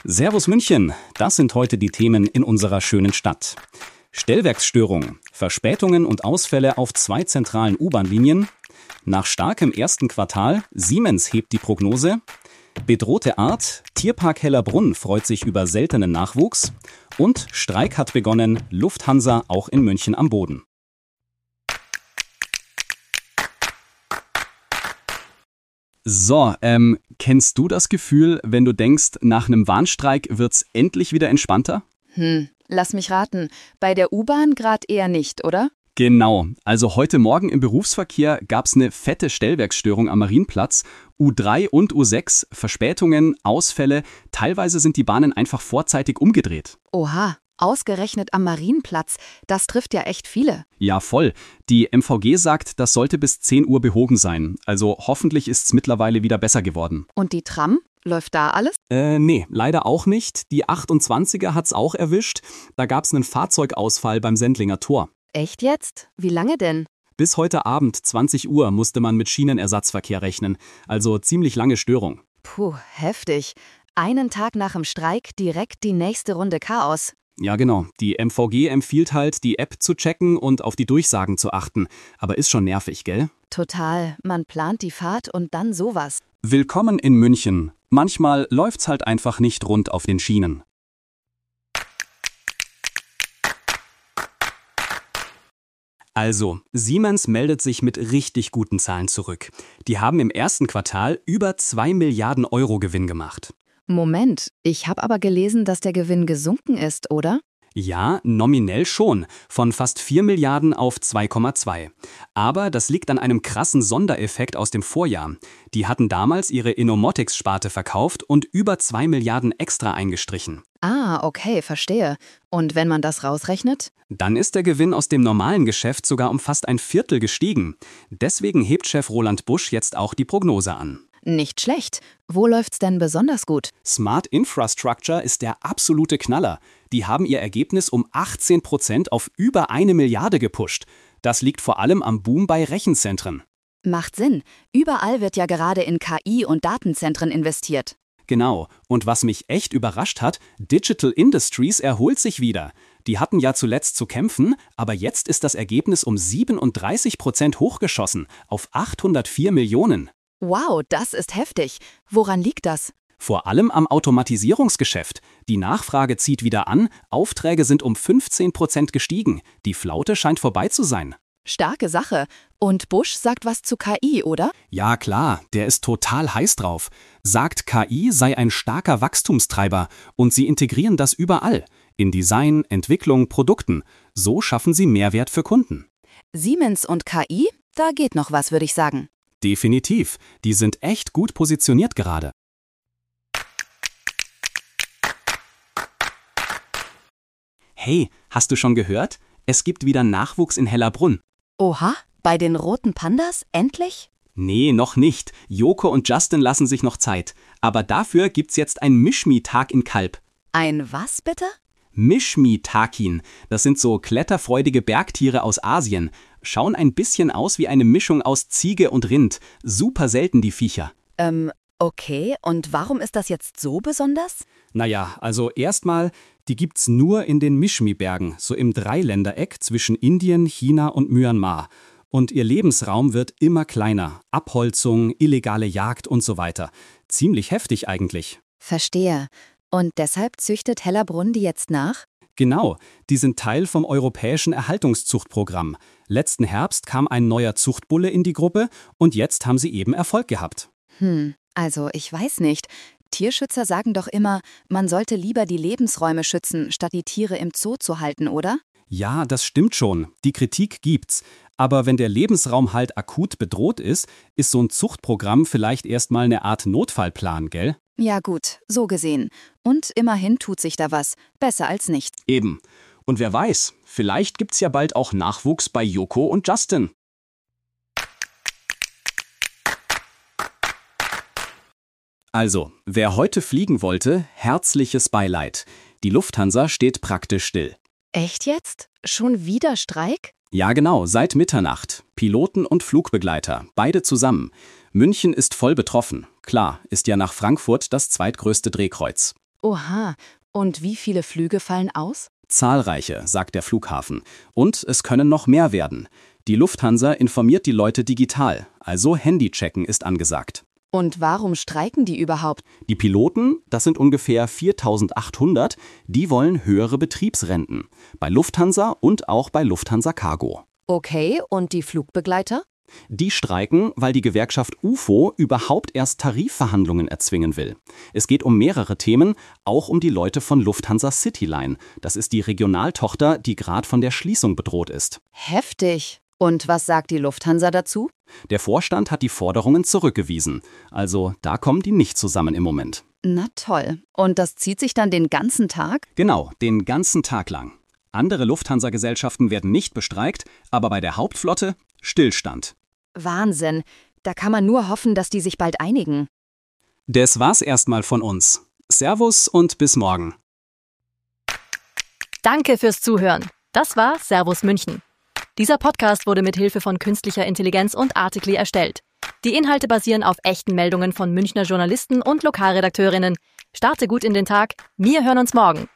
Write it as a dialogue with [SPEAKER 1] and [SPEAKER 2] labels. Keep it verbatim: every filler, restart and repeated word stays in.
[SPEAKER 1] Servus München, das sind heute die Themen in unserer schönen Stadt. Stellwerksstörung, Verspätungen und Ausfälle auf zwei zentralen U-Bahn-Linien. Nach starkem ersten Quartal, Siemens hebt die Prognose. Bedrohte Art, Tierpark Hellerbrunn freut sich über seltenen Nachwuchs. Und Streik hat begonnen, Lufthansa auch in München am Boden. So, ähm, kennst du das Gefühl, wenn du denkst, nach einem Warnstreik wird's endlich wieder entspannter?
[SPEAKER 2] Hm, lass mich raten. Bei der U-Bahn grad eher nicht, oder?
[SPEAKER 1] Genau. Also heute Morgen im Berufsverkehr gab's eine fette Stellwerksstörung am Marienplatz. U drei und U sechs, Verspätungen, Ausfälle. Teilweise sind die Bahnen einfach vorzeitig umgedreht.
[SPEAKER 2] Oha, ausgerechnet am Marienplatz. Das trifft ja echt viele.
[SPEAKER 1] Ja, voll. Die M V G sagt, das sollte bis zehn Uhr behoben sein. Also hoffentlich ist's mittlerweile wieder besser geworden.
[SPEAKER 2] Und die Tram? Läuft da alles?
[SPEAKER 1] Äh, nee, leider auch nicht. Die achtundzwanziger hat's auch erwischt. Da gab's einen Fahrzeugausfall beim Sendlinger Tor.
[SPEAKER 2] Echt jetzt? Wie lange denn?
[SPEAKER 1] Bis heute Abend, zwanzig Uhr, musste man mit Schienenersatzverkehr rechnen. Also ziemlich lange Störung.
[SPEAKER 2] Puh, heftig. Einen Tag nach dem Streik direkt die nächste Runde Chaos.
[SPEAKER 1] Ja, genau. Die M V G empfiehlt halt, die App zu checken und auf die Durchsagen zu achten. Aber ist schon nervig, gell?
[SPEAKER 2] Total. Man plant die Fahrt und dann sowas.
[SPEAKER 1] Willkommen in München. Manchmal läuft's halt einfach nicht rund auf den Schienen. Also, Siemens meldet sich mit richtig guten Zahlen zurück. Die haben im ersten Quartal über zwei Milliarden Euro Gewinn gemacht.
[SPEAKER 2] Moment, ich habe aber gelesen, dass der Gewinn gesunken ist, oder?
[SPEAKER 1] Ja, nominell schon, von fast vier Milliarden auf zwei Komma zwei. Aber das liegt an einem krassen Sondereffekt aus dem Vorjahr. Die hatten damals ihre Innomotics-Sparte verkauft und über zwei Milliarden extra eingestrichen.
[SPEAKER 2] Ah, okay, verstehe. Und wenn man das rausrechnet?
[SPEAKER 1] Dann ist der Gewinn aus dem normalen Geschäft sogar um fast ein Viertel gestiegen. Deswegen hebt Chef Roland Busch jetzt auch die Prognose an.
[SPEAKER 2] Nicht schlecht. Wo läuft's denn besonders gut?
[SPEAKER 1] Smart Infrastructure ist der absolute Knaller. Die haben ihr Ergebnis um achtzehn Prozent auf über eine Milliarde gepusht. Das liegt vor allem am Boom bei Rechenzentren.
[SPEAKER 2] Macht Sinn. Überall wird ja gerade in K I und Datenzentren investiert.
[SPEAKER 1] Genau. Und was mich echt überrascht hat, Digital Industries erholt sich wieder. Die hatten ja zuletzt zu kämpfen, aber jetzt ist das Ergebnis um siebenunddreißig Prozent hochgeschossen auf achthundertvier Millionen.
[SPEAKER 2] Wow, das ist heftig. Woran liegt das?
[SPEAKER 1] Vor allem am Automatisierungsgeschäft. Die Nachfrage zieht wieder an, Aufträge sind um fünfzehn Prozent gestiegen. Die Flaute scheint vorbei zu sein.
[SPEAKER 2] Starke Sache. Und Busch sagt was zu K I, oder?
[SPEAKER 1] Ja klar, der ist total heiß drauf. Sagt, K I sei ein starker Wachstumstreiber und sie integrieren das überall. In Design, Entwicklung, Produkten. So schaffen sie Mehrwert für Kunden.
[SPEAKER 2] Siemens und K I? Da geht noch was, würde ich sagen.
[SPEAKER 1] Definitiv. Die sind echt gut positioniert gerade. Hey, hast du schon gehört? Es gibt wieder Nachwuchs in Hellerbrunn.
[SPEAKER 2] Oha, bei den roten Pandas? Endlich?
[SPEAKER 1] Nee, noch nicht. Joko und Justin lassen sich noch Zeit. Aber dafür gibt's jetzt ein Mischmi-Tag in Kalb.
[SPEAKER 2] Ein was bitte?
[SPEAKER 1] Mischmi-Takin. Das sind so kletterfreudige Bergtiere aus Asien. Schauen ein bisschen aus wie eine Mischung aus Ziege und Rind. Super selten, die Viecher.
[SPEAKER 2] Ähm, okay. Und warum ist das jetzt so besonders?
[SPEAKER 1] Naja, also erstmal, die gibt's nur in den Mischmi-Bergen, so im Dreiländereck zwischen Indien, China und Myanmar. Und ihr Lebensraum wird immer kleiner. Abholzung, illegale Jagd und so weiter. Ziemlich heftig eigentlich.
[SPEAKER 2] Verstehe. Und deshalb züchtet Hellerbrunn die jetzt nach?
[SPEAKER 1] Genau, die sind Teil vom europäischen Erhaltungszuchtprogramm. Letzten Herbst kam ein neuer Zuchtbulle in die Gruppe und jetzt haben sie eben Erfolg gehabt.
[SPEAKER 2] Hm, also ich weiß nicht. Tierschützer sagen doch immer, man sollte lieber die Lebensräume schützen, statt die Tiere im Zoo zu halten, oder?
[SPEAKER 1] Ja, das stimmt schon. Die Kritik gibt's. Aber wenn der Lebensraum halt akut bedroht ist, ist so ein Zuchtprogramm vielleicht erstmal eine Art Notfallplan, gell?
[SPEAKER 2] Ja gut, so gesehen. Und immerhin tut sich da was. Besser als nichts.
[SPEAKER 1] Eben. Und wer weiß, vielleicht gibt's ja bald auch Nachwuchs bei Joko und Justin. Also, wer heute fliegen wollte, herzliches Beileid. Die Lufthansa steht praktisch still.
[SPEAKER 2] Echt jetzt? Schon wieder Streik?
[SPEAKER 1] Ja genau, seit Mitternacht. Piloten und Flugbegleiter, beide zusammen. München ist voll betroffen. Klar, ist ja nach Frankfurt das zweitgrößte Drehkreuz.
[SPEAKER 2] Oha, und wie viele Flüge fallen aus?
[SPEAKER 1] Zahlreiche, sagt der Flughafen. Und es können noch mehr werden. Die Lufthansa informiert die Leute digital, also Handychecken ist angesagt.
[SPEAKER 2] Und warum streiken die überhaupt?
[SPEAKER 1] Die Piloten, das sind ungefähr viertausendachthundert, die wollen höhere Betriebsrenten. Bei Lufthansa und auch bei Lufthansa Cargo.
[SPEAKER 2] Okay, und die Flugbegleiter?
[SPEAKER 1] Die streiken, weil die Gewerkschaft U F O überhaupt erst Tarifverhandlungen erzwingen will. Es geht um mehrere Themen, auch um die Leute von Lufthansa Cityline. Das ist die Regionaltochter, die gerade von der Schließung bedroht ist.
[SPEAKER 2] Heftig. Und was sagt die Lufthansa dazu?
[SPEAKER 1] Der Vorstand hat die Forderungen zurückgewiesen. Also da kommen die nicht zusammen im Moment.
[SPEAKER 2] Na toll. Und das zieht sich dann den ganzen Tag?
[SPEAKER 1] Genau, den ganzen Tag lang. Andere Lufthansa-Gesellschaften werden nicht bestreikt, aber bei der Hauptflotte Stillstand.
[SPEAKER 2] Wahnsinn. Da kann man nur hoffen, dass die sich bald einigen.
[SPEAKER 1] Das war's erstmal von uns. Servus und bis morgen.
[SPEAKER 3] Danke fürs Zuhören. Das war Servus München. Dieser Podcast wurde mit Hilfe von künstlicher Intelligenz und Articly erstellt. Die Inhalte basieren auf echten Meldungen von Münchner Journalisten und Lokalredakteurinnen. Starte gut in den Tag. Wir hören uns morgen.